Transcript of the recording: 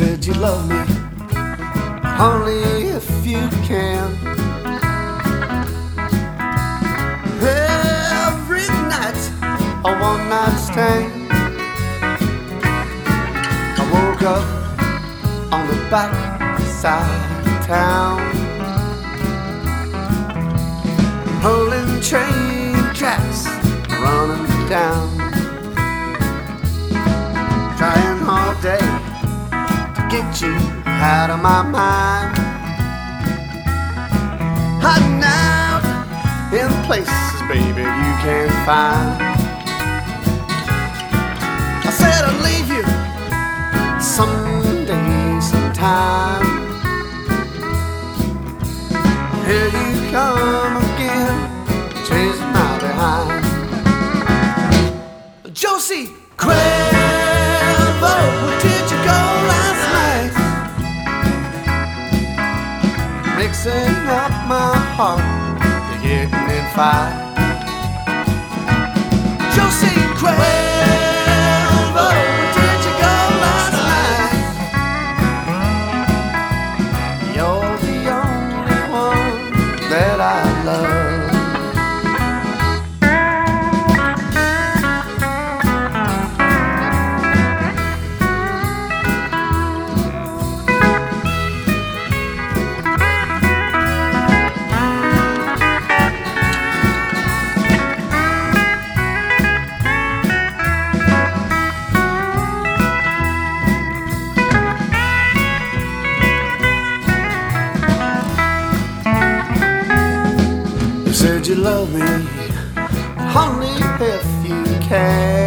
said you love me, only if you can. Every night, a one-night stand. I woke up on the back side of town, pulling train tracks, running down, trying all day to get you out of my mind. Hiding out in places, baby, you can't find. I said I'd leave you someday, sometime. Here you come again, chasing my behind. Josie Cuervo, where did you go last night? Mixing up my heart to getting in fight. Josie Cuervo, where did you go last night? You're the only one that I love. You said you love me, only if you can.